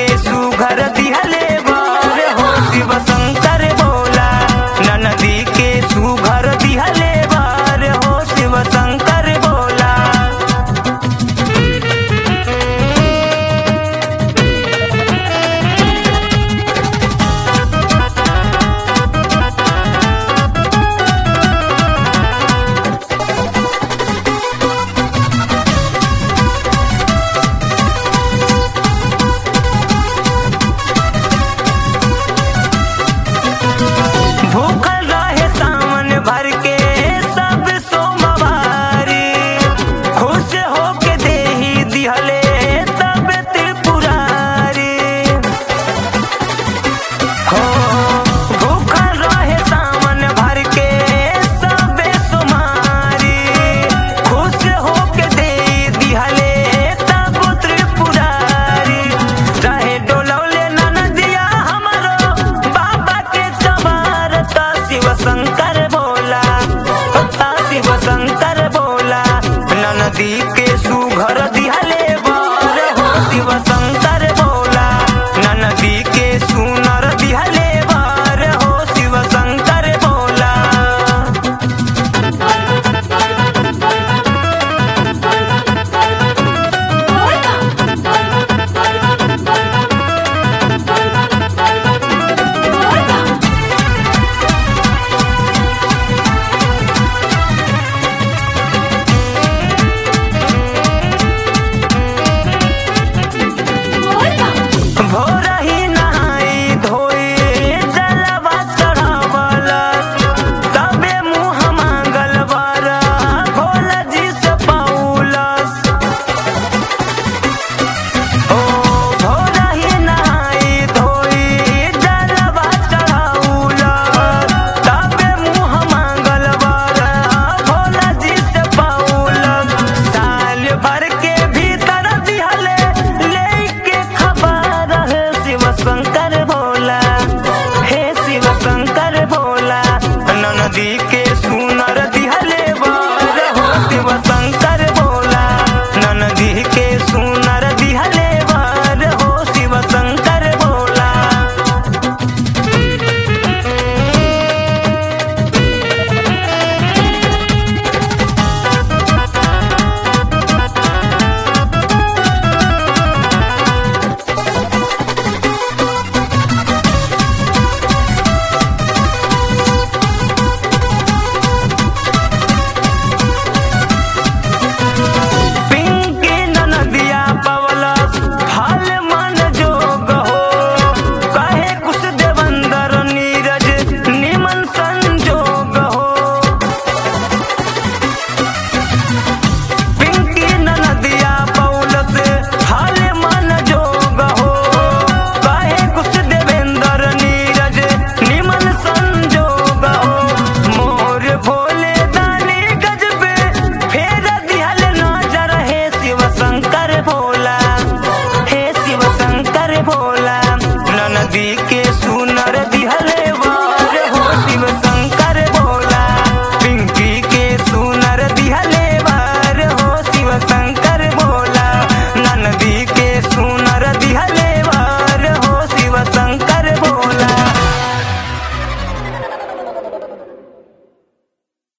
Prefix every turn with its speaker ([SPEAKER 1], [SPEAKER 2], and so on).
[SPEAKER 1] सुघर दिहले बर हो शिव शंकर भोला। ननदी के सुघर दिहले बर हो शिव शंकर भोला। भूखल रहे सावन भर के सब सोमवारी, खुश होके देही दिहले तब त्रिपुरारी हो। भूखल रहे सावन भर के सब सोमवारी, खुश होके देही दिहले तब त्रिपुरारी। चाहे डोलौले ननदिया हमरो बाबा के चबारता शिव शंकर भोला, शिव शंकर भोला। ननदी के सुघर दिहले बर हो शिव शंकर भोला। ननदी के सुनर दिहले बर हो शिव शंकर भोला। भोरही नहाई धोई जलवा चढ़ावलस, तबे मुँह मांगल बर भोला जी से पौलस। ओ भोरही नहाई धोई जलवा चढ़ावलस, तबे मुँह मांगल बर भोला जी से पौलस। साल भर के भीतर दिहले लेके खबर है शिव शंकर भोला, हे शिव शंकर भोला। ननदी के सुनर दिहले बर हो शिव शंकर भोला। ननदी के सुनर दिहले बर हो शिव शंकर भोला। पिंकी ननदिया पवलस फल मन जोग हो, कहे कुछ देवंदर नीरज निमन संजोग हो। पिंकी ननदिया पवलस फल मन जोग हो, कहे कुछ देवेंदर नीरज निमन संजोग हो। मोर भोले दानी गजबे फेर दिहल नजर हे शिव शंकर भोला, हे शिव शंकर भोला। ननदी के सुनर दिहले